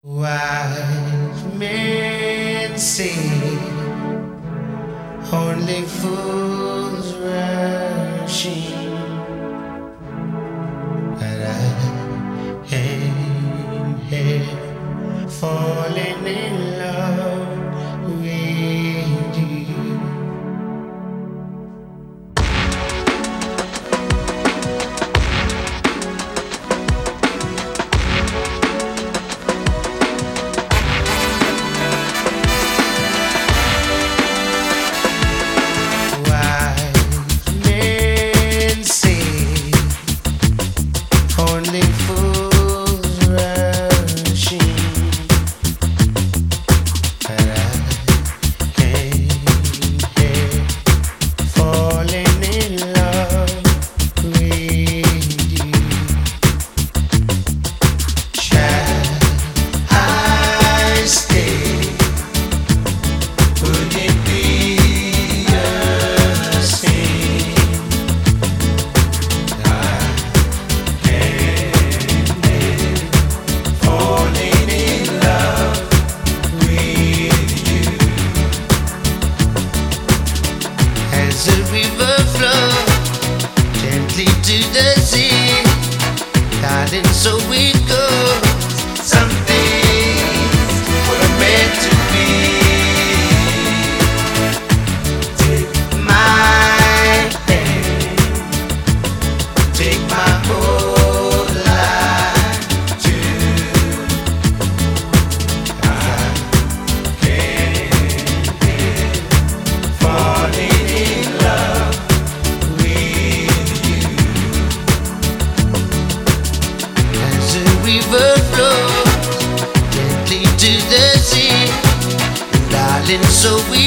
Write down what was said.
Wise men say only fools rush in, but I am here falling in love with you. Only fools rush in, but I came here falling in love with you. Shall I stay? Would it be a sin? Falling in love with you. As a river flows gently to the sea, darling, so it goes. Some things were meant to be. Take my hand, take my whole life too. I can't help falling in love with you. As a river flows gently to the sea, darling, so we